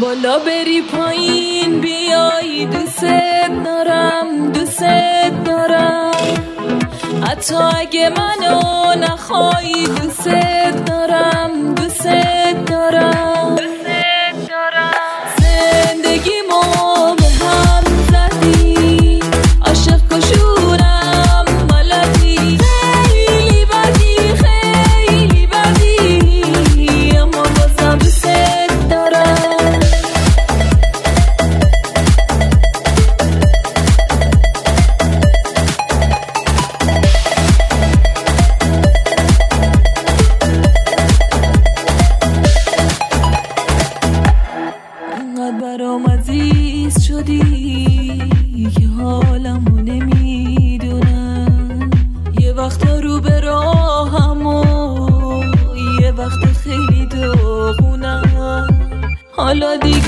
بالا بری پایین بیای، دوست دارم حتی اگه منو نخوای، دوست دارم زندگیمو به هم زدی، عاشق کشورم بلدی، خیلی بدی اما بازم دوست دارم. انقدر برام عزیز شدی که حالمو نمیدونم، یه وقتا رو به راهم و یه وقتا خیلی داغونم، حالا دیگه